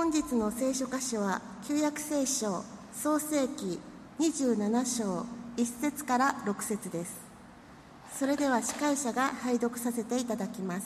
本日の聖書箇所は旧約聖書創世記27章1節から6節です。それでは司会者が拝読させていただきます。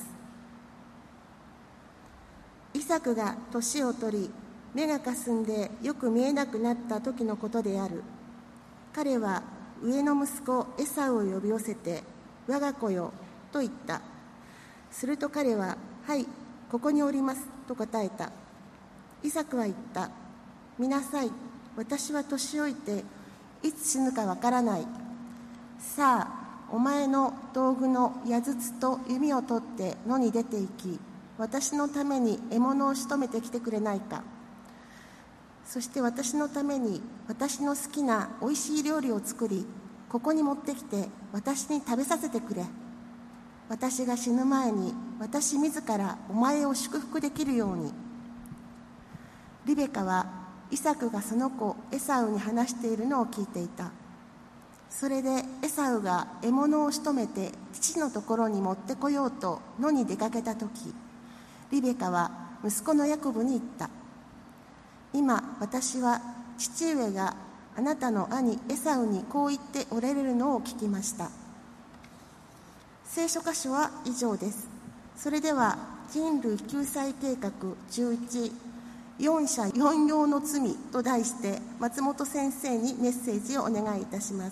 イサクが年を取り、目がかすんでよく見えなくなった時のことである。彼は上の息子エサウを呼び寄せて、我が子よと言った。すると彼は、はい、ここにおりますと答えた。イサクは言った。見なさい、私は年老いていつ死ぬかわからない。さあ、お前の道具の矢筒と弓を取って野に出て行き、私のために獲物を仕留めてきてくれないか。そして私のために私の好きなおいしい料理を作り、ここに持ってきて私に食べさせてくれ。私が死ぬ前に私自らお前を祝福できるように。リベカはイサクがその子エサウに話しているのを聞いていた。それでエサウが獲物を仕留めて父のところに持ってこようと野に出かけたとき、リベカは息子のヤコブに言った。今私は父上があなたの兄エサウにこう言っておられるのを聞きました。聖書箇所は以上です。それでは人類救済計画11、四者四様の罪と題して松本先生にメッセージをお願いいたします。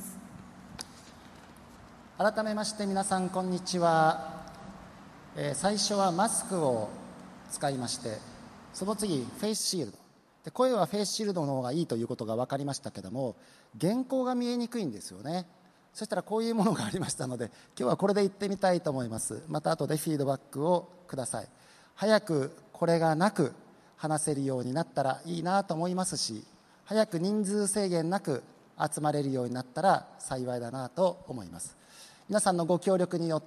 改めまして皆さんこんにちは。最初はマスクを使いまして、その次フェイスシールドで、声はフェイスシールドの方がいいということが分かりましたけども、原稿が見えにくいんですよね。そしたらこういうものがありましたので、今日はこれで言ってみたいと思います。また後でフィードバックをください。早くこれがなく話せるようになったらいいなと思いますし、早く人数制限なく集まれるようになったら幸いだなと思います。皆さんのご協力によって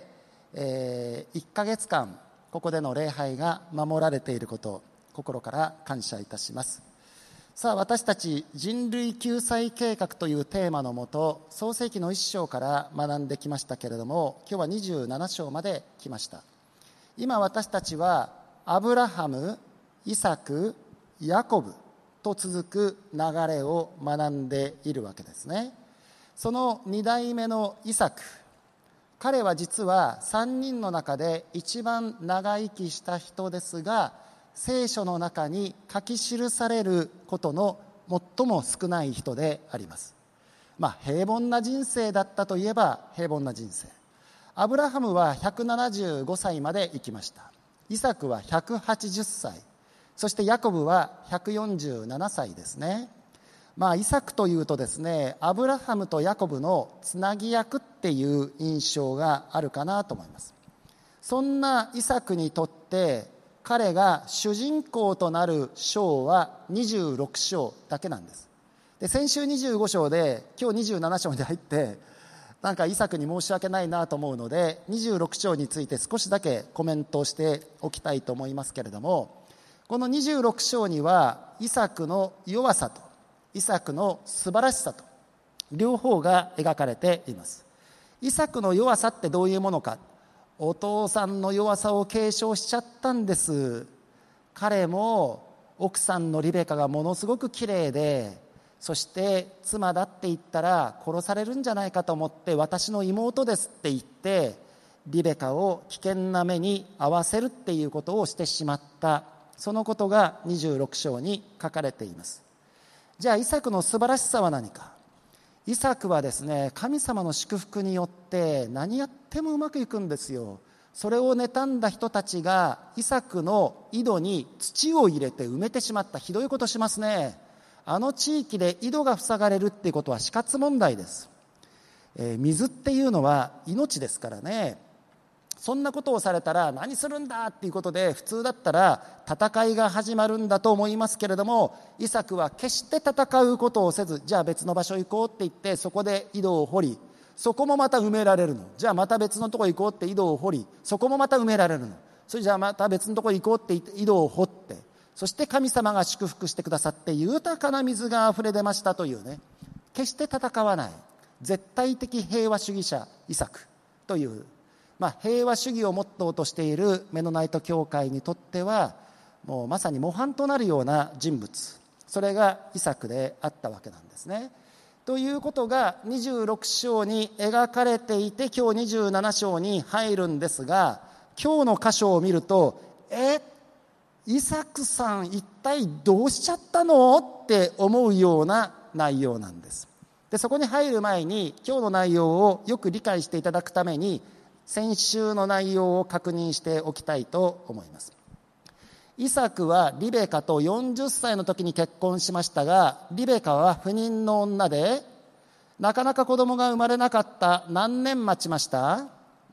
、1ヶ月間ここでの礼拝が守られていることを心から感謝いたします。さあ、私たち人類救済計画というテーマのもと、創世記の1章から学んできましたけれども、今日は27章まで来ました。今私たちはアブラハム、イサク、ヤコブと続く流れを学んでいるわけですね。その2代目のイサク、彼は実は3人の中で一番長生きした人ですが、聖書の中に書き記されることの最も少ない人であります。平凡な人生だったといえば平凡な人生。アブラハムは175歳まで生きました。イサクは180歳、そしてヤコブは147歳ですね。イサクというとですね、アブラハムとヤコブのつなぎ役っていう印象があるかなと思います。そんなイサクにとって彼が主人公となる章は26章だけなんです。で、先週25章で今日27章に入って、イサクに申し訳ないなと思うので、26章について少しだけコメントをしておきたいと思いますけれども、この26章にはイサクの弱さとイサクの素晴らしさと両方が描かれています。イサクの弱さってどういうものか。お父さんの弱さを継承しちゃったんです。彼も奥さんのリベカがものすごく綺麗で、そして妻だって言ったら殺されるんじゃないかと思って、私の妹ですって言ってリベカを危険な目に遭わせるっていうことをしてしまった、そのことが26章に書かれています。じゃあイサクの素晴らしさは何か。イサクはですね、神様の祝福によって何やってもうまくいくんですよ。それを妬んだ人たちがイサクの井戸に土を入れて埋めてしまった。ひどいことしますね。あの地域で井戸が塞がれるっていうことは死活問題です。水っていうのは命ですからね。そんなことをされたら何するんだっていうことで、普通だったら戦いが始まるんだと思いますけれども、イサクは決して戦うことをせず、じゃあ別の場所行こうって言ってそこで井戸を掘り、そこもまた埋められるの。じゃあまた別のとこ行こうって井戸を掘り、そこもまた埋められるの。それじゃあまた別のとこ行こうって言って井戸を掘って、そして神様が祝福してくださって豊かな水があふれ出ましたというね、決して戦わない絶対的平和主義者イサクという、平和主義をモットーとしているメノナイト教会にとっては、 もうまさに模範となるような人物、それがイサクであったわけなんですね。ということが26章に描かれていて、今日27章に入るんですが、今日の箇所を見ると、イサクさん一体どうしちゃったのって思うような内容なんです。で、そこに入る前に今日の内容をよく理解していただくために、先週の内容を確認しておきたいと思います。イサクはリベカと40歳の時に結婚しましたが、リベカは不妊の女で、なかなか子供が生まれなかった。何年待ちました？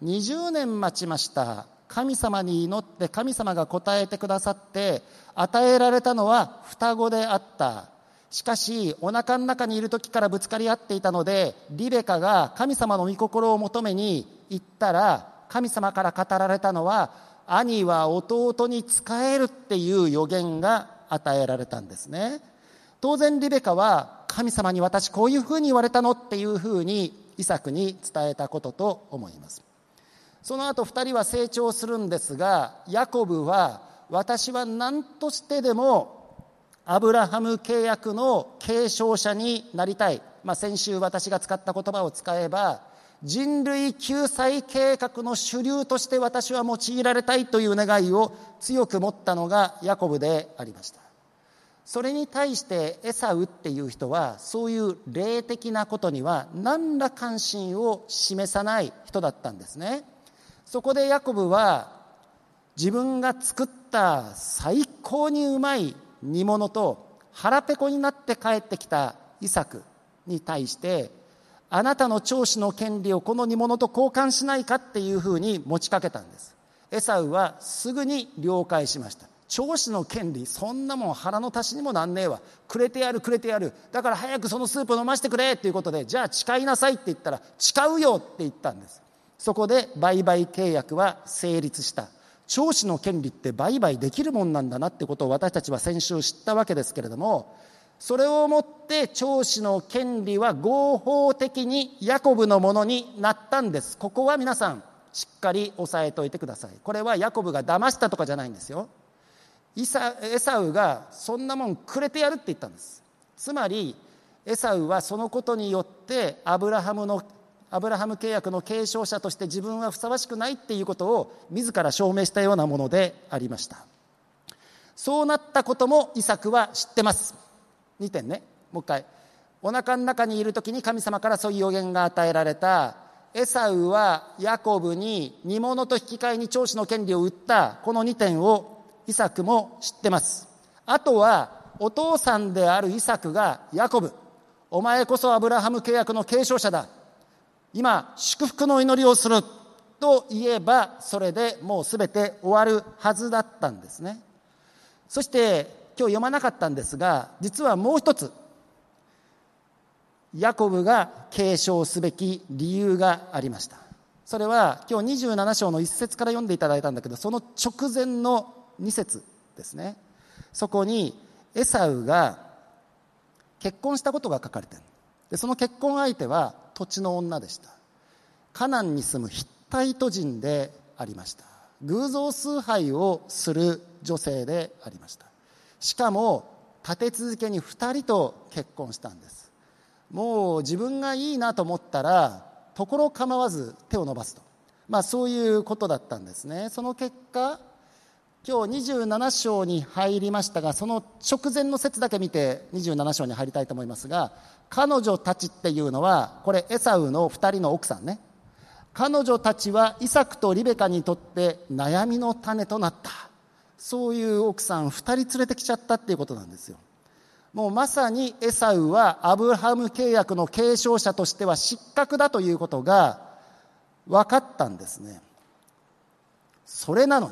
20 年待ちました。神様に祈って神様が答えてくださって、与えられたのは双子であった。しかしお腹の中にいる時からぶつかり合っていたので、リベカが神様の御心を求めに行ったら、神様から語られたのは、兄は弟に仕えるっていう予言が与えられたんですね。当然リベカは、神様に私こういうふうに言われたのっていうふうにイサクに伝えたことと思います。その後2人は成長するんですが、ヤコブは私は何としてでもアブラハム契約の継承者になりたい、先週私が使った言葉を使えば、人類救済計画の主流として私は用いられたいという願いを強く持ったのがヤコブでありました。それに対してエサウっていう人は、そういう霊的なことには何ら関心を示さない人だったんですね。そこでヤコブは、自分が作った最高にうまい煮物と腹ペコになって帰ってきたイサクに対して、あなたの長子の権利をこの煮物と交換しないかっていうふうに持ちかけたんです。エサウはすぐに了解しました。長子の権利、そんなもん腹の足しにもなんねえわ、くれてやるくれてやる、だから早くそのスープ飲ませてくれっていうことで、じゃあ誓いなさいって言ったら、誓うよって言ったんです。そこで売買契約は成立した。長子の権利って売買できるもんなんだなってことを私たちは先週知ったわけですけれども、それをもって長子の権利は合法的にヤコブのものになったんです。ここは皆さんしっかり押さえておいてください。これはヤコブが騙したとかじゃないんですよ。エサウがそんなもんくれてやるって言ったんです。つまりエサウはそのことによってアブラハム契約の継承者として自分はふさわしくないっていうことを自ら証明したようなものでありました。そうなったこともイサクは知ってます。2点ね、もう一回。お腹の中にいる時に神様からそういう予言が与えられた。エサウはヤコブに煮物と引き換えに長子の権利を売った。この2点をイサクも知ってます。あとはお父さんであるイサクが、ヤコブ、お前こそアブラハム契約の継承者だ、今祝福の祈りをすると言えば、それでもうすべて終わるはずだったんですね。そして今日読まなかったんですが、実はもう一つヤコブが継承すべき理由がありました。それは今日27章の1節から読んでいただいたんだけど、その直前の2節ですね。そこにエサウが結婚したことが書かれている。でその結婚相手は土地の女でした。カナンに住むヒッタイト人でありました。偶像崇拝をする女性でありました。しかも立て続けに2人と結婚したんです。もう自分がいいなと思ったらところ構わず手を伸ばすと、そういうことだったんですね。その結果、今日27章に入りましたが、その直前の節だけ見て27章に入りたいと思いますが、彼女たちっていうのは、これエサウの2人の奥さんね。彼女たちはイサクとリベカにとって悩みの種となった。そういう奥さん2人連れてきちゃったっていうことなんですよ。もうまさにエサウはアブラハム契約の継承者としては失格だということが分かったんですね。それなのに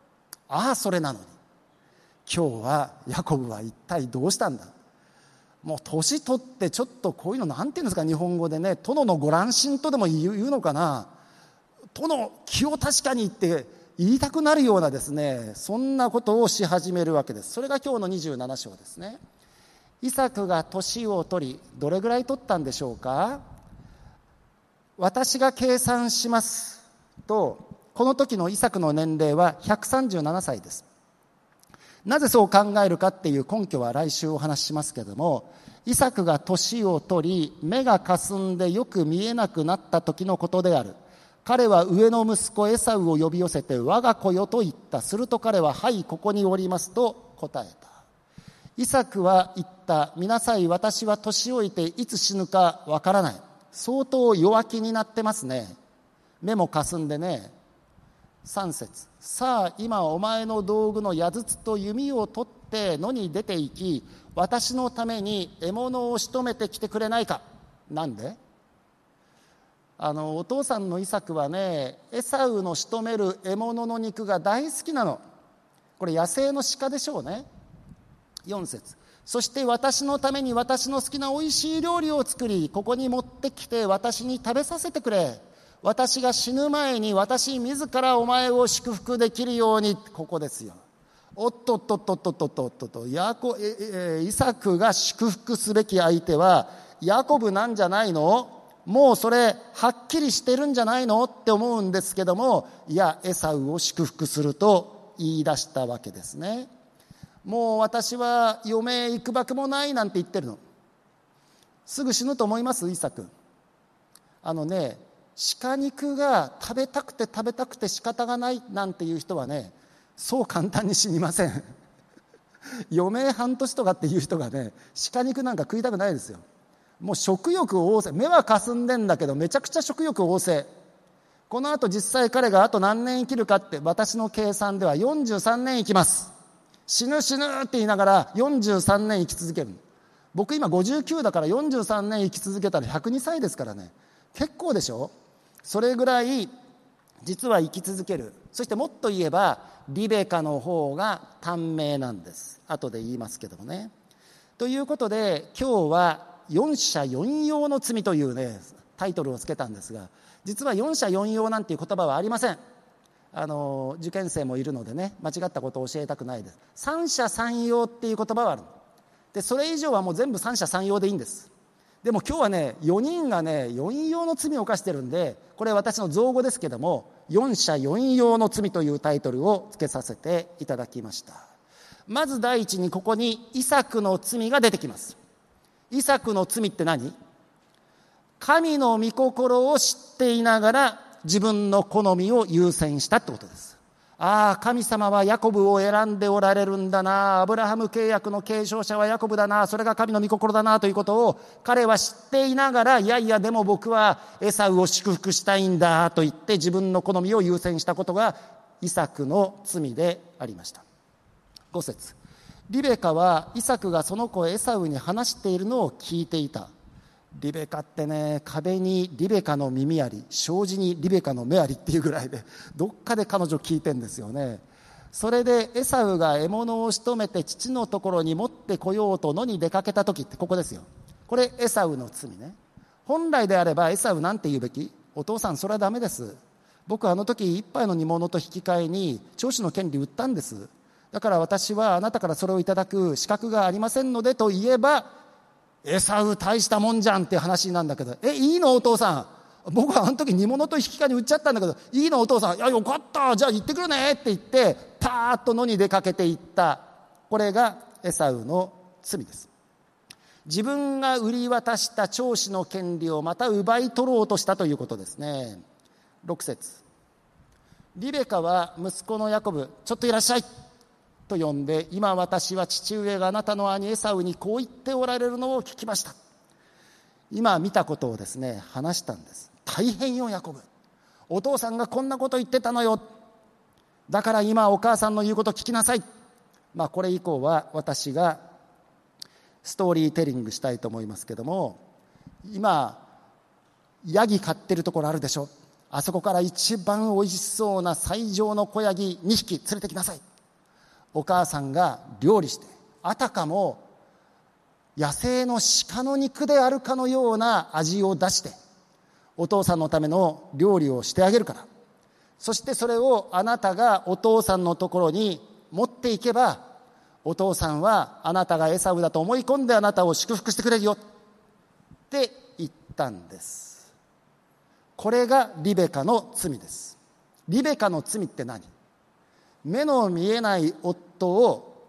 今日はヤコブは一体どうしたんだ。もう年取ってちょっとこういうのなんていうんですか、日本語でね、殿のご乱心とでも言うのかな、殿気を確かにって言いたくなるようなですね、そんなことをし始めるわけです。それが今日の27章ですね。イサクが年を取り、どれぐらい取ったんでしょうか。私が計算しますと、この時のイサクの年齢は137歳です。 なぜそう考えるかっていう根拠は来週お話ししますけれども、イサクが年を取り目がかすんでよく見えなくなった時のことである。彼は上の息子エサウを呼び寄せて、我が子よと言った。すると彼は、はい、ここにおりますと答えた。イサクは言った。見なさい、私は年老いていつ死ぬかわからない。相当弱気になってますね。目もかすんでね。3節、さあ今お前の道具の矢筒と弓を取って野に出て行き、私のために獲物を仕留めてきてくれないか。なんで？お父さんのイサクはね、エサウの仕留める獲物の肉が大好きなの。これ野生の鹿でしょうね。4節、そして私のために私の好きなおいしい料理を作り、ここに持ってきて私に食べさせてくれ。私が死ぬ前に私自らお前を祝福できるように。ここですよ。おっとっとっとっとっとっとっとっと、イサクが祝福すべき相手はヤコブなんじゃないの？もうそれはっきりしてるんじゃないのって思うんですけども、いや、エサウを祝福すると言い出したわけですね。もう私は余命いくばくもないなんて言ってるの。すぐ死ぬと思います？イサク。鹿肉が食べたくて仕方がないなんていう人はね、そう簡単に死にません。余命半年とかっていう人がね、鹿肉なんか食いたくないですよ。もう食欲旺盛。目はかすんでんだけどめちゃくちゃ食欲旺盛。この後実際彼があと何年生きるかって、私の計算では43年生きます。死ぬって言いながら43年生き続ける。僕今59だから43年生き続けたら102歳ですからね。結構でしょ。それぐらい実は生き続ける。そしてもっと言えばリベカの方が短命なんです。後で言いますけどもね。ということで今日は四者四様の罪というねタイトルをつけたんですが、実は四者四様なんていう言葉はありません。受験生もいるのでね、間違ったことを教えたくないです。三者三様っていう言葉はある。でそれ以上はもう全部三者三様でいいんです。でも今日はね、4人がね四様の罪を犯してるんで、これ私の造語ですけども、四者四様の罪というタイトルをつけさせていただきました。まず第一にここにイサクの罪が出てきます。イサクの罪って何？神の御心を知っていながら自分の好みを優先したってことです。神様はヤコブを選んでおられるんだな、アブラハム契約の継承者はヤコブだな、それが神の御心だなということを彼は知っていながら、いやいやでも僕はエサウを祝福したいんだと言って自分の好みを優先したことがイサクの罪でありました。5節、リベカはイサクがその子エサウに話しているのを聞いていた。リベカってね、壁にリベカの耳あり、障子にリベカの目ありっていうぐらいで、どっかで彼女聞いてんですよね。それでエサウが獲物を仕留めて父のところに持ってこようと野に出かけた時って、ここですよ。これエサウの罪ね。本来であればエサウなんて言うべき？お父さんそれはダメです。僕あの時一杯の煮物と引き換えに長子の権利売ったんです。だから私はあなたからそれをいただく資格がありませんのでと言えば、エサウ大したもんじゃんっていう話なんだけど、いいのお父さん、僕はあの時煮物と引き換えに売っちゃったんだけど、いいのお父さん、いやよかった、じゃあ行ってくるねって言ってパーッと野に出かけていった。これがエサウの罪です。自分が売り渡した長子の権利をまた奪い取ろうとしたということですね。6節、リベカは息子のヤコブ、ちょっといらっしゃいと呼んで、今私は父上があなたの兄エサウにこう言っておられるのを聞きました。今見たことをですね話したんです。大変よヤコブ、お父さんがこんなこと言ってたのよ、だから今お母さんの言うこと聞きなさい。これ以降は私がストーリーテリングしたいと思いますけども、今ヤギ飼ってるところあるでしょ。あそこから一番おいしそうな最上の子ヤギ2匹連れてきなさい。お母さんが料理して、あたかも野生の鹿の肉であるかのような味を出してお父さんのための料理をしてあげるから、そしてそれをあなたがお父さんのところに持っていけば、お父さんはあなたがエサウだと思い込んであなたを祝福してくれるよって言ったんです。これがリベカの罪です。リベカの罪って何？目の見えない夫を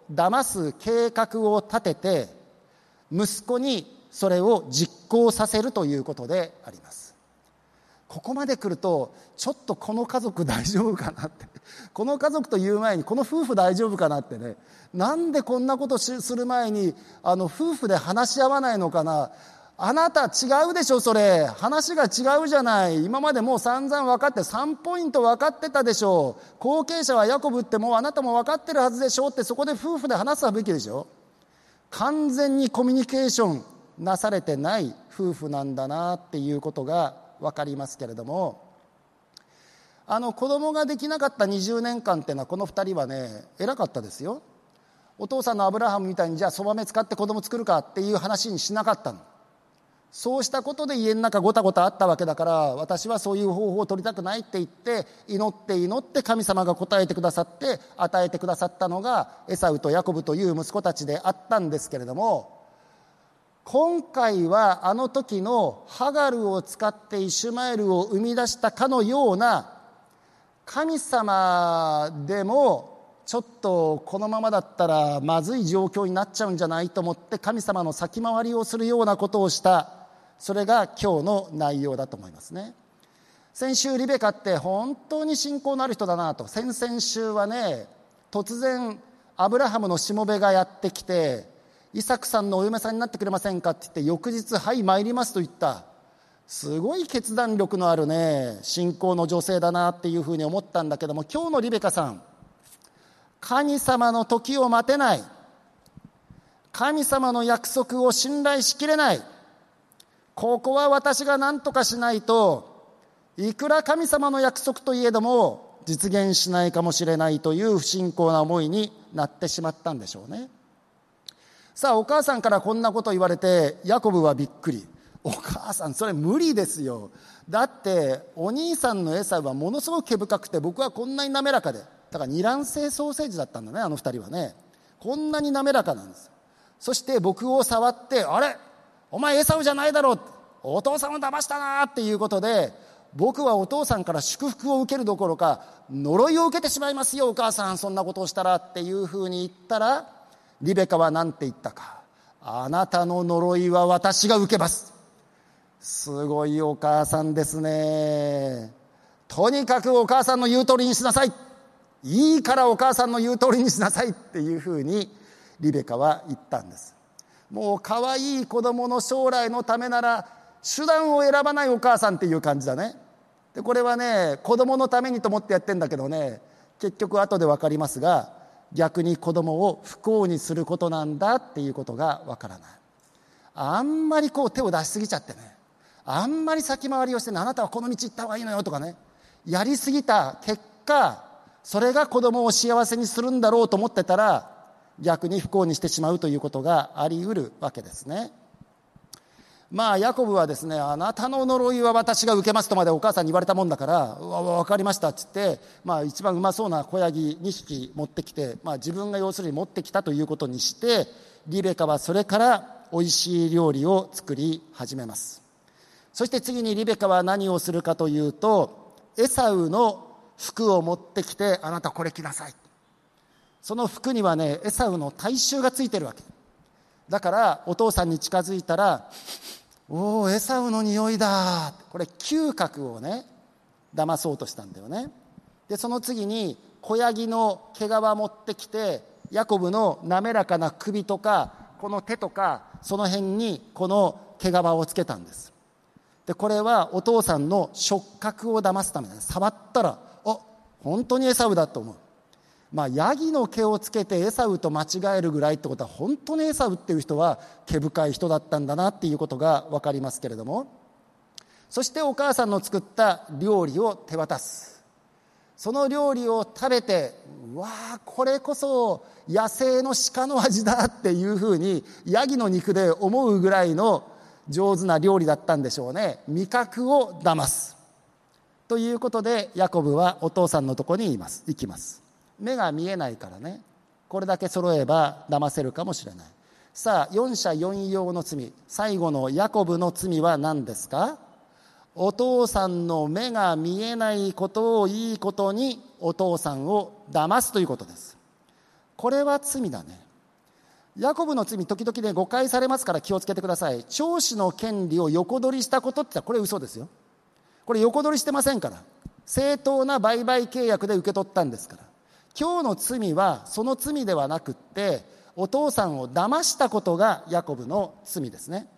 騙す計画を立てて、息子にそれを実行させるということであります。ここまで来るとちょっとこの家族大丈夫かなって、この家族という前にこの夫婦大丈夫かなってね、なんでこんなことする前に夫婦で話し合わないのかな。あなた違うでしょ、それ話が違うじゃない、今までもう散々分かって、3ポイント分かってたでしょ、後継者はヤコブってもうあなたも分かってるはずでしょって、そこで夫婦で話すべきでしょ。完全にコミュニケーションなされてない夫婦なんだなっていうことが分かりますけれども、子供ができなかった20年間っていうのは、この2人はね偉かったですよ。お父さんのアブラハムみたいにじゃあそばめ使って子供作るかっていう話にしなかったの。そうしたことで家の中ごたごたあったわけだから、私はそういう方法を取りたくないって言って祈って神様が答えてくださって与えてくださったのがエサウとヤコブという息子たちであったんですけれども、今回はあの時のハガルを使ってイシュマエルを生み出したかのような、神様でもちょっとこのままだったらまずい状況になっちゃうんじゃないと思って神様の先回りをするようなことをした、それが今日の内容だと思いますね。先週リベカって本当に信仰のある人だなと。先々週はね、突然アブラハムのしもべがやってきて、イサクさんのお嫁さんになってくれませんかって言って、翌日はい参りますと言った。すごい決断力のあるね信仰の女性だなっていうふうに思ったんだけども、今日のリベカさん、神様の時を待てない、神様の約束を信頼しきれない、ここは私が何とかしないと、いくら神様の約束といえども実現しないかもしれないという不信仰な思いになってしまったんでしょうね。さあ、お母さんからこんなこと言われてヤコブはびっくり。お母さんそれ無理ですよ。だってお兄さんのエサウはものすごく毛深くて、僕はこんなに滑らかで、だから二卵性ソーセージだったんだね、あの二人はね。こんなに滑らかなんです。そして僕を触って、あれお前エサウじゃないだろう、お父さんを騙したなっていうことで、僕はお父さんから祝福を受けるどころか呪いを受けてしまいますよ、お母さんそんなことをしたらっていうふうに言ったら、リベカは何て言ったか。あなたの呪いは私が受けます。すごいお母さんですね。とにかくお母さんの言う通りにしなさい、いいからお母さんの言う通りにしなさいっていうふうにリベカは言ったんです。もう可愛い子供の将来のためなら手段を選ばないお母さんっていう感じだね。でこれはね、子供のためにと思ってやってんだけどね、結局後で分かりますが、逆に子供を不幸にすることなんだっていうことが分からない。あんまりこう手を出しすぎちゃってね、あんまり先回りをしてね、あなたはこの道行った方がいいのよとかね、やりすぎた結果、それが子供を幸せにするんだろうと思ってたら、逆に不幸にしてしまうということがあり得るわけですね。まあヤコブはですね、あなたの呪いは私が受けますとまでお母さんに言われたもんだから、分かりましたって言って、一番うまそうな子ヤギ2匹持ってきて、自分が要するに持ってきたということにして、リベカはそれからおいしい料理を作り始めます。そして次にリベカは何をするかというと、エサウの服を持ってきて、あなたこれ着なさい。その服にはね、エサウの体臭がついてるわけだから、お父さんに近づいたら、おおエサウの匂いだ、これ嗅覚をね騙そうとしたんだよね。でその次に子ヤギの毛皮持ってきて、ヤコブの滑らかな首とかこの手とかその辺にこの毛皮をつけたんです。でこれはお父さんの触覚を騙すためで、触ったら本当にエサウだと思う。ヤギの毛をつけてエサウと間違えるぐらいってことは、本当にエサウっていう人は毛深い人だったんだなっていうことが分かりますけれども、そしてお母さんの作った料理を手渡す。その料理を食べて、わあこれこそ野生の鹿の味だっていうふうにヤギの肉で思うぐらいの上手な料理だったんでしょうね。味覚を騙すということで、ヤコブはお父さんのところに行きます。目が見えないからね、これだけ揃えば騙せるかもしれない。さあ、四者四様の罪、最後のヤコブの罪は何ですか？お父さんの目が見えないことをいいことにお父さんを騙すということです。 これは罪だね。ヤコブの罪、時々ね、誤解されますから気をつけてください。長子の権利を横取りしたことってこれ嘘ですよ。これ横取りしてませんから。正当な売買契約で受け取ったんですから。今日の罪はその罪ではなくって、お父さんを騙したことがヤコブの罪ですね。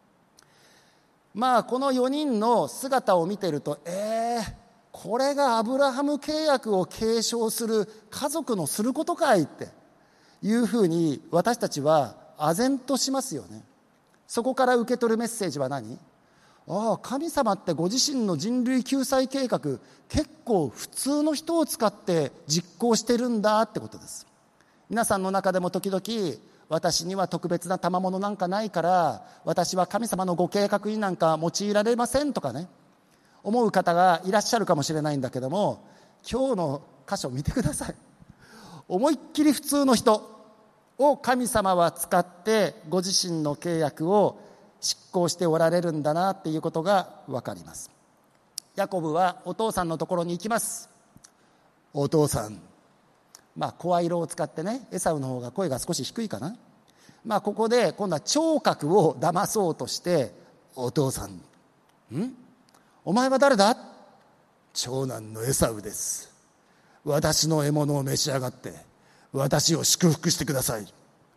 この4人の姿を見てると、これがアブラハム契約を継承する家族のすることかいっていうふうに私たちは唖然としますよね。そこから受け取るメッセージは何？神様ってご自身の人類救済計画、結構普通の人を使って実行してるんだってことです。皆さんの中でも時々、私には特別な賜物なんかないから、私は神様のご計画になんか用いられませんとかね、思う方がいらっしゃるかもしれないんだけども、今日の箇所見てください。思いっきり普通の人を神様は使ってご自身の契約を執行しておられるんだなっていうことが分かります。ヤコブはお父さんのところに行きます。お父さん、声色を使ってね、エサウの方が声が少し低いかな。ここで今度は聴覚を騙そうとして、お父さん、お前は誰だ？長男のエサウです。私の獲物を召し上がって私を祝福してください。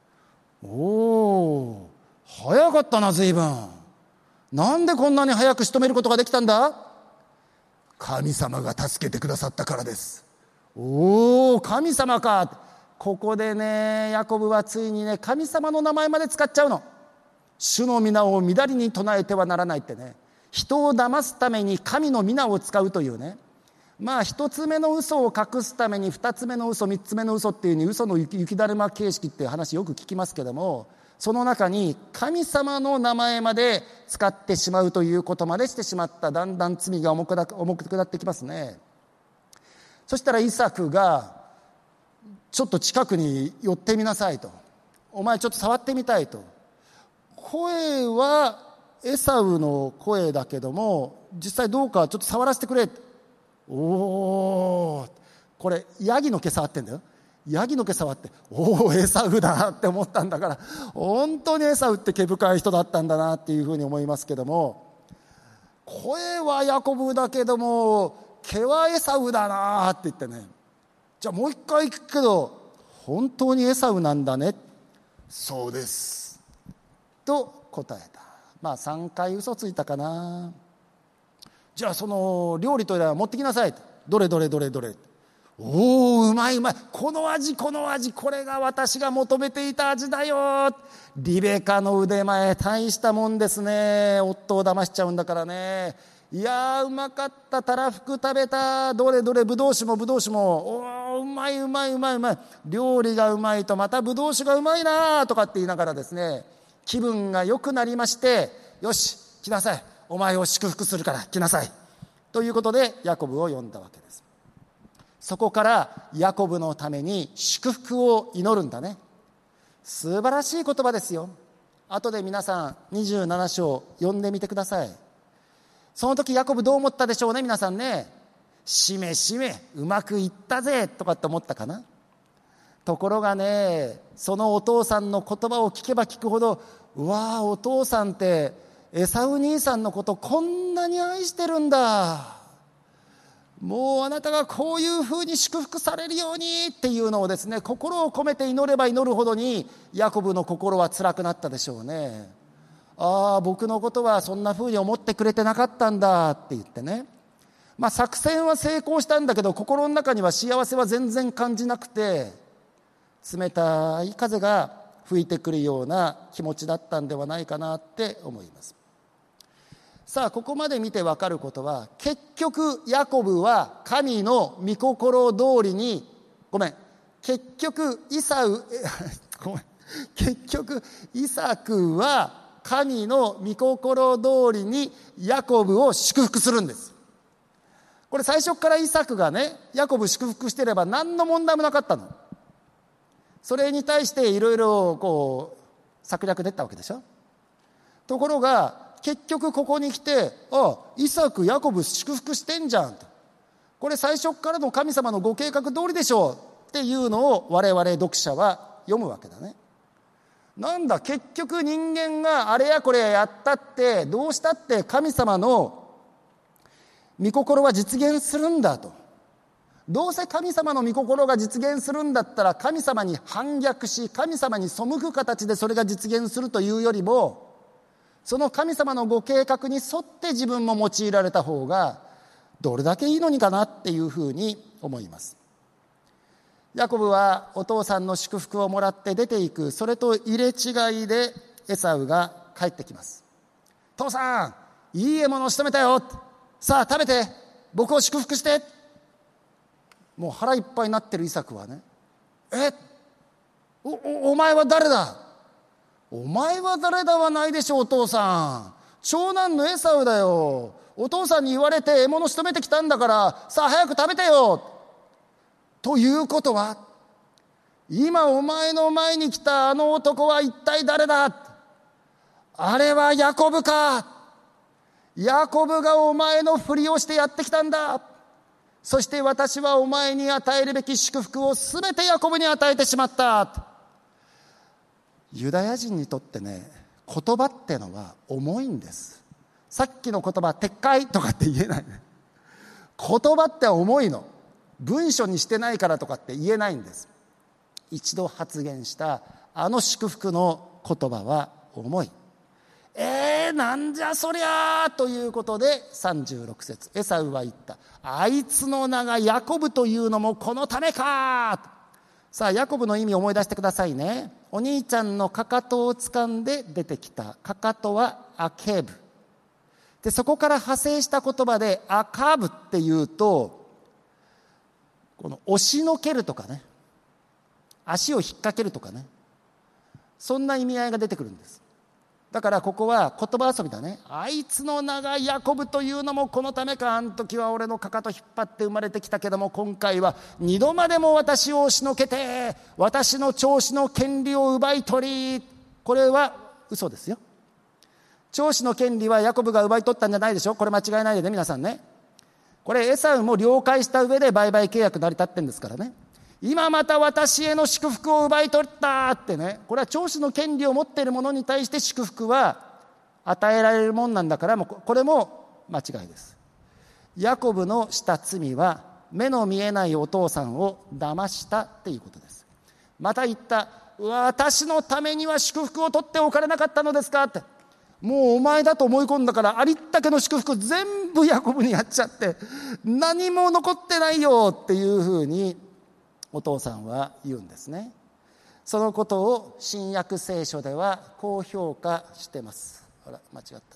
早かったな、随分。なんでこんなに早く仕留めることができたんだ？神様が助けてくださったからです。神様か。ここでね、ヤコブはついにね、神様の名前まで使っちゃうの。主の皆をみだりに唱えてはならないってね、人を騙すために神の皆を使うというね、一つ目の嘘を隠すために二つ目の嘘、三つ目の嘘っていうに、嘘の雪だるま形式っていう話よく聞きますけども、その中に神様の名前まで使ってしまうということまでしてしまった。だんだん罪が重くなってきますね。そしたらイサクがちょっと近くに寄ってみなさいと。お前ちょっと触ってみたいと。声はエサウの声だけども、実際どうかちょっと触らせてくれ。これヤギの毛触ってんだよ。ヤギの毛触って、エサウだって思ったんだから、本当にエサウって毛深い人だったんだなっていうふうに思いますけども、声はヤコブだけども毛はエサウだなって言ってね、じゃあもう一回聞くけど本当にエサウなんだね。そうですと答えた。3回嘘ついたかな。じゃあその料理と持ってきなさい。どれ。うまい。この味、これが私が求めていた味だよ。リベカの腕前大したもんですね。夫を騙しちゃうんだからね。いやうまかった。たらふく食べた。どれぶどう酒もうまい。料理がうまいとまたぶどう酒がうまいなとかって言いながらですね、気分が良くなりまして、よし来なさい、お前を祝福するから来なさいということでヤコブを呼んだわけです。そこからヤコブのために祝福を祈るんだね。素晴らしい言葉ですよ。後で皆さん27章読んでみてください。その時ヤコブどう思ったでしょうね、皆さんね。しめうまくいったぜとかって思ったかな。ところがね、そのお父さんの言葉を聞けば聞くほど、お父さんってエサウ兄さんのことこんなに愛してるんだ、もうあなたがこういうふうに祝福されるようにっていうのをですね、心を込めて祈れば祈るほどにヤコブの心は辛くなったでしょうね。僕のことはそんなふうに思ってくれてなかったんだって言ってね、作戦は成功したんだけど心の中には幸せは全然感じなくて、冷たい風が吹いてくるような気持ちだったんではないかなって思います。さあここまで見て分かることは、結局ヤコブは神の御心通りに結局イサクは神の御心通りにヤコブを祝福するんです。これ最初からイサクがねヤコブ祝福してれば何の問題もなかったの。それに対していろいろ策略出たわけでしょ。ところが結局ここに来て、イサクヤコブ祝福してんじゃんと、これ最初からの神様のご計画通りでしょうっていうのを我々読者は読むわけだね。なんだ、結局人間があれやこれややったってどうしたって神様の御心は実現するんだと。どうせ神様の御心が実現するんだったら神様に反逆し神様に背く形でそれが実現するというよりも、その神様のご計画に沿って自分も用いられた方がどれだけいいのにかなっていうふうに思います。ヤコブはお父さんの祝福をもらって出ていく、それと入れ違いでエサウが帰ってきます。父さん、いい獲物を仕留めたよ、さあ食べて僕を祝福して。もう腹いっぱいになってるイサクはね、お前は誰だ。お前は誰だはないでしょう。お父さん、長男のエサウだよ。お父さんに言われて獲物仕留めてきたんだから、さあ早く食べてよ。ということは、今お前の前に来たあの男は一体誰だ。あれはヤコブか。ヤコブがお前のふりをしてやってきたんだ。そして私はお前に与えるべき祝福をすべてヤコブに与えてしまった。ユダヤ人にとってね、言葉ってのは重いんです。さっきの言葉撤回とかって言えないね。言葉って重いの。文書にしてないからとかって言えないんです。一度発言したあの祝福の言葉は重い。なんじゃそりゃーということで36節、エサウは言った。あいつの名がヤコブというのもこのためか。さあヤコブの意味を思い出してくださいね。お兄ちゃんのかかとを掴んで出てきた。かかとはアケブで、そこから派生した言葉でアカブっていうと、この押しのけるとかね、足を引っ掛けるとかね、そんな意味合いが出てくるんです。だからここは言葉遊びだね。あいつの名がヤコブというのもこのためか。あの時は俺のかかと引っ張って生まれてきたけども、今回は二度までも私を押しのけて私の長子の権利を奪い取り。これは嘘ですよ。長子の権利はヤコブが奪い取ったんじゃないでしょ。これ間違いないでね皆さんね。これエサウも了解した上で売買契約成り立ってんですからね。今また私への祝福を奪い取ったってね、これは長子の権利を持っている者に対して祝福は与えられるもんなんだから、もうこれも間違いです。ヤコブのした罪は目の見えないお父さんを騙したっていうことです。また言った。私のためには祝福を取っておかれなかったのですかって。もうお前だと思い込んだからありったけの祝福全部ヤコブにやっちゃって何も残ってないよっていうふうにお父さんは言うんですね。そのことを新約聖書ではこう評価してます。あら間違った。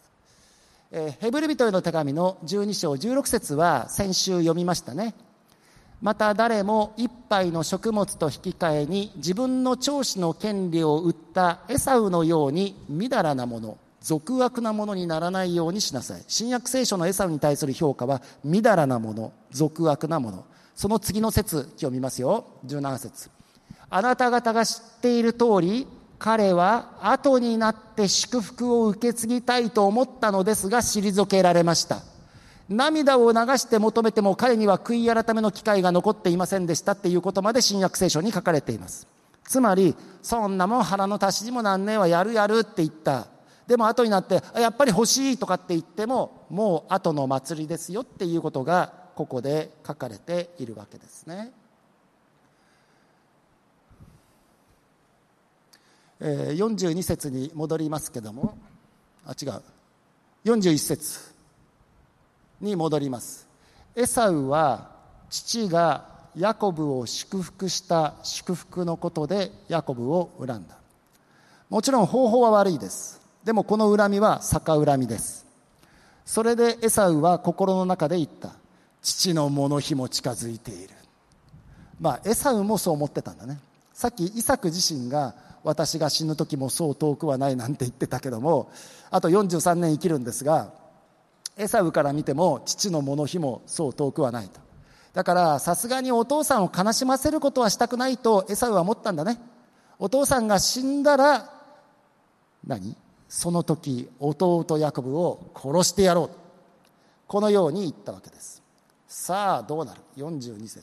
ヘブル人への手紙の12章16節は先週読みましたね。また誰も一杯の食物と引き換えに自分の長子の権利を売ったエサウのようにみだらなもの、俗悪なものにならないようにしなさい。新約聖書のエサウに対する評価はみだらなもの、俗悪なもの。その次の節読みますよ。17節。あなた方が知っている通り、彼は後になって祝福を受け継ぎたいと思ったのですが退けられました。涙を流して求めても彼には悔い改めの機会が残っていませんでしたっていうことまで新約聖書に書かれています。つまりそんなもん腹の足しにもなんねえわ、やるやるって言った。でも後になってやっぱり欲しいとかって言ってももう後の祭りですよっていうことがここで書かれているわけですね。42節に戻りますけども、違う、41節に戻ります。エサウは父がヤコブを祝福した祝福のことでヤコブを恨んだ。もちろん方法は悪いです。でもこの恨みは逆恨みです。それでエサウは心の中で言った。父の物日も近づいている。エサウもそう思ってたんだね。さっきイサク自身が私が死ぬ時もそう遠くはないなんて言ってたけども、あと43年生きるんですが、エサウから見ても父の物日もそう遠くはないと。だからさすがにお父さんを悲しませることはしたくないとエサウは思ったんだね。お父さんが死んだらその時弟ヤコブを殺してやろう、このように言ったわけです。さあどうなる。42節。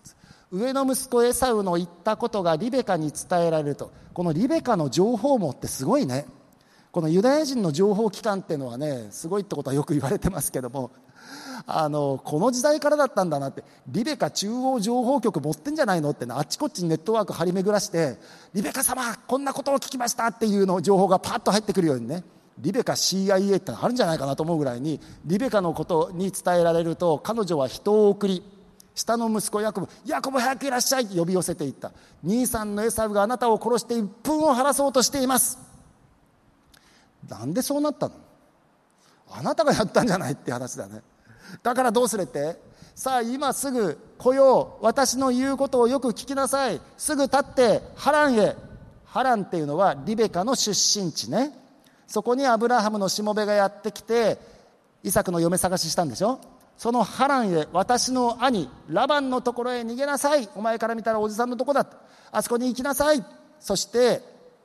上の息子エサウの言ったことがリベカに伝えられると。このリベカの情報網ってすごいね。このユダヤ人の情報機関っていうのはね、すごいってことはよく言われてますけども、この時代からだったんだなって。リベカ中央情報局持ってんじゃないのってあっちこっちにネットワーク張り巡らして、リベカ様こんなことを聞きましたっていうの情報がパッと入ってくるようにね、リベカ CIA ってあるんじゃないかなと思うぐらいに、リベカのことに伝えられると、彼女は人を送り、下の息子ヤコブ早くいらっしゃいと呼び寄せていった。兄さんのエサウがあなたを殺して鬱憤を晴らそうとしています。なんでそうなったの？あなたがやったんじゃないって話だね。だからどうするって、さあ今すぐ来よう、私の言うことをよく聞きなさい、すぐ立ってハランへ。ハランっていうのはリベカの出身地ね。そこにアブラハムのしもべがやってきてイサクの嫁探ししたんでしょ。そのハランへ、私の兄ラバンのところへ逃げなさい。お前から見たらおじさんのとこだ、あそこに行きなさい。そして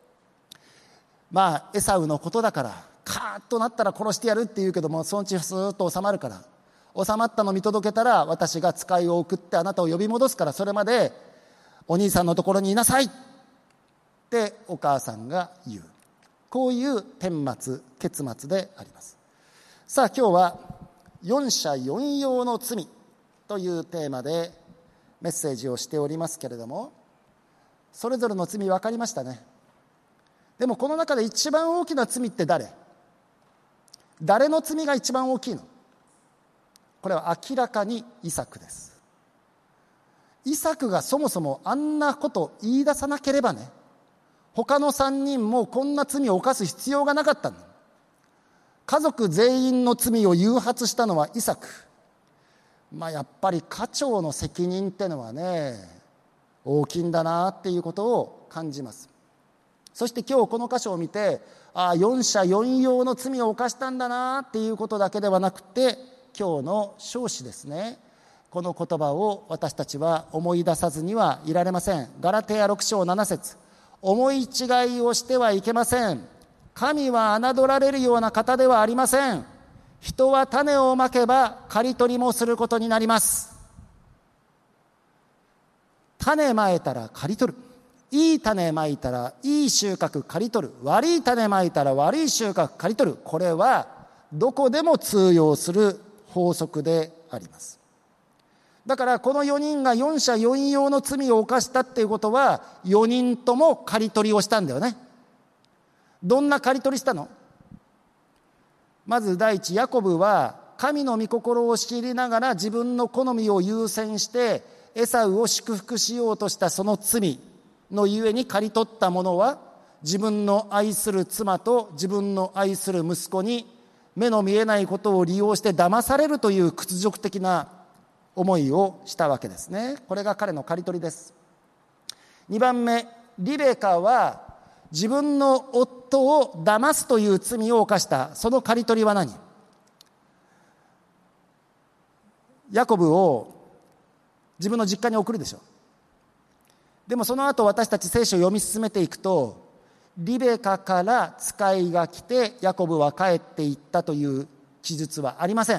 エサウのことだからカーッとなったら殺してやるって言うけども、そのうちスーッと収まるから、収まったの見届けたら私が使いを送ってあなたを呼び戻すから、それまでお兄さんのところにいなさいってお母さんが言う。こういう顛末結末であります。さあ今日は四者四様の罪というテーマでメッセージをしておりますけれども、それぞれの罪分かりましたね。でもこの中で一番大きな罪って誰の罪が一番大きいの？これは明らかにイサクです。イサクがそもそもあんなこと言い出さなければね、他の3人もこんな罪を犯す必要がなかったの。家族全員の罪を誘発したのはイサク。やっぱり家長の責任ってのはね、大きいんだなっていうことを感じます。そして今日この箇所を見て、四者四様の罪を犯したんだなっていうことだけではなくて、今日の唱詞ですね、この言葉を私たちは思い出さずにはいられません。ガラテヤ6章7節、思い違いをしてはいけません。神は侮られるような方ではありません。人は種をまけば刈り取りもすることになります。種まいたら刈り取る。いい種まいたらいい収穫刈り取る。悪い種まいたら悪い収穫刈り取る。これはどこでも通用する法則であります。だからこの4人が四者四様の罪を犯したっていうことは、4人とも刈り取りをしたんだよね。どんな刈り取りしたの？まず第一、ヤコブは神の御心を知りながら自分の好みを優先してエサウを祝福しようとしたその罪のゆえに刈り取ったものは、自分の愛する妻と自分の愛する息子に目の見えないことを利用して騙されるという屈辱的な思いをしたわけですね。これが彼の刈り取りです。2番目、リベカは自分の夫を騙すという罪を犯した。その刈り取りは何？ヤコブを自分の実家に送るでしょ。でもその後私たち聖書を読み進めていくと、リベカから使いが来てヤコブは帰っていったという記述はありません。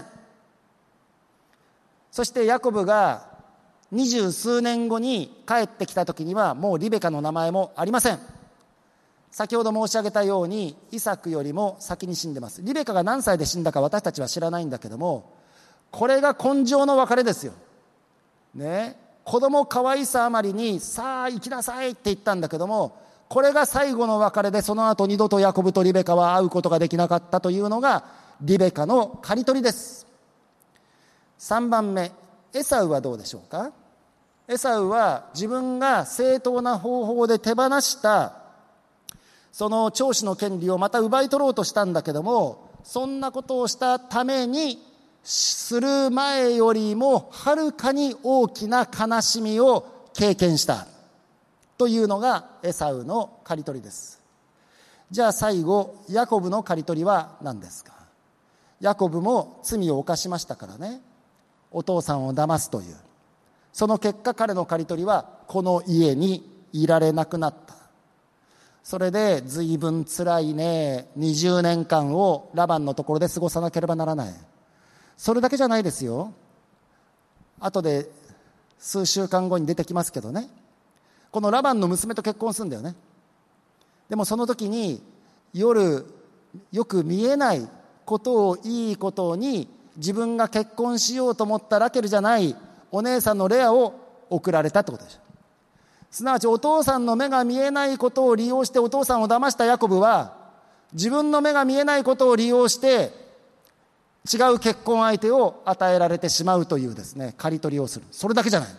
そしてヤコブが20数年後に帰ってきた時にはもうリベカの名前もありません。先ほど申し上げたようにイサクよりも先に死んでます。リベカが何歳で死んだか私たちは知らないんだけども、これが根性の別れですよ、ね。子供可愛さあまりにさあ行きなさいって言ったんだけども、これが最後の別れで、その後二度とヤコブとリベカは会うことができなかったというのがリベカの刈り取りです。3番目、エサウはどうでしょうか。エサウは自分が正当な方法で手放したその長子の権利をまた奪い取ろうとしたんだけども、そんなことをしたためにする前よりもはるかに大きな悲しみを経験したというのがエサウの刈り取りです。じゃあ最後、ヤコブの刈り取りは何ですか。ヤコブも罪を犯しましたからね。お父さんを騙すという、その結果彼の刈り取りはこの家にいられなくなった。それで随分つらいね、20年間をラバンのところで過ごさなければならない。それだけじゃないですよ。後で数週間後に出てきますけどね、このラバンの娘と結婚するんだよね。でもその時に夜よく見えないことをいいことに、自分が結婚しようと思ったラケルじゃないお姉さんのレアを送られたってことです。すなわちお父さんの目が見えないことを利用してお父さんを騙したヤコブは、自分の目が見えないことを利用して違う結婚相手を与えられてしまうというですね、刈り取りをする。それだけじゃない。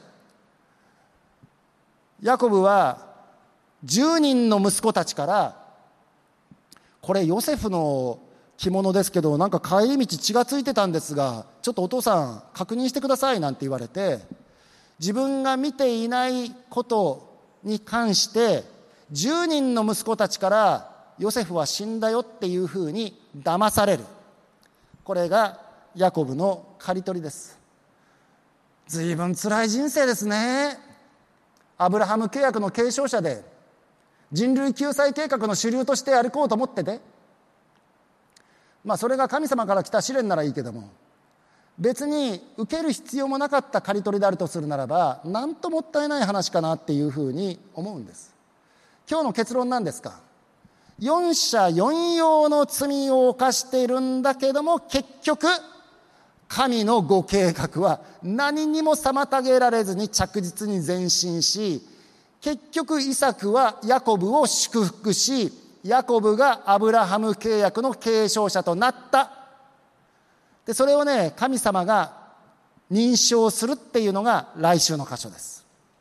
ヤコブは10人の息子たちから、これヨセフの着物ですけど、なんか帰り道血がついてたんですが、ちょっとお父さん確認してくださいなんて言われて、自分が見ていないことに関して10人の息子たちからヨセフは死んだよっていうふうに騙される。これがヤコブの刈り取りです。随分辛い人生ですね。アブラハム契約の継承者で人類救済計画の主流として歩こうと思ってて、それが神様から来た試練ならいいけども、別に受ける必要もなかった刈り取りであるとするならば、なんともったいない話かなっていうふうに思うんです。今日の結論なんですか。四者四様の罪を犯しているんだけども、結局神のご計画は何にも妨げられずに着実に前進し、結局イサクはヤコブを祝福し、ヤコブがアブラハム契約の継承者となった。でそれをね、神様が認証するっていうのが来週の箇所です。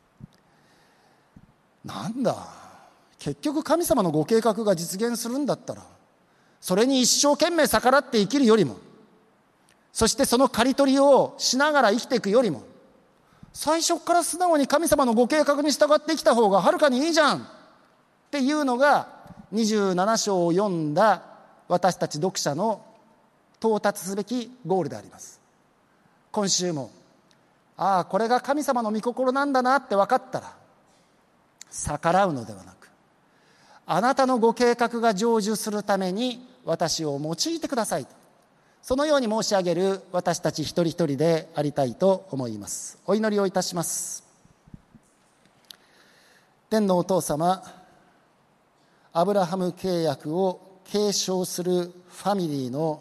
なんだ、結局神様のご計画が実現するんだったら、それに一生懸命逆らって生きるよりも、そしてその刈り取りをしながら生きていくよりも、最初から素直に神様のご計画に従ってきた方がはるかにいいじゃんっていうのが27章を読んだ私たち読者の到達すべきゴールであります。今週もこれが神様の御心なんだなって分かったら、逆らうのではなく、あなたのご計画が成就するために私を用いてくださいと、そのように申し上げる私たち一人一人でありたいと思います。お祈りをいたします。天のお父様、アブラハム契約を継承するファミリーの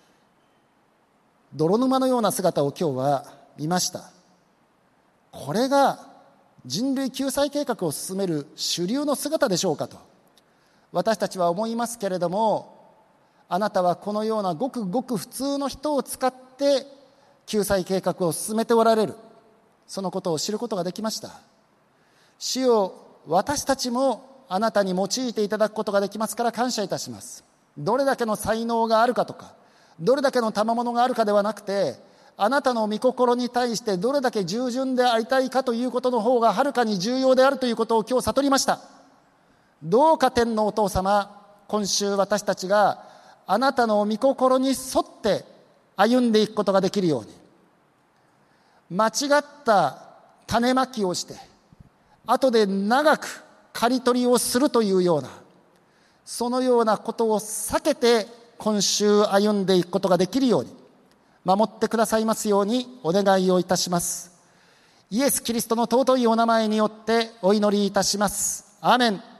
泥沼のような姿を今日は見ました。これが人類救済計画を進める主流の姿でしょうかと私たちは思いますけれども、あなたはこのようなごくごく普通の人を使って救済計画を進めておられる、そのことを知ることができました。主よ、私たちもあなたに用いていただくことができますから感謝いたします。どれだけの才能があるかとか、どれだけの賜物があるかではなくて、あなたの御心に対してどれだけ従順でありたいかということの方がはるかに重要であるということを今日悟りました。どうか天のお父様、今週私たちがあなたの御心に沿って歩んでいくことができるように、間違った種まきをして後で長く刈り取りをするというような、そのようなことを避けて今週歩んでいくことができるように守ってくださいますようにお願いをいたします。イエス・キリストの尊いお名前によってお祈りいたします。アーメン。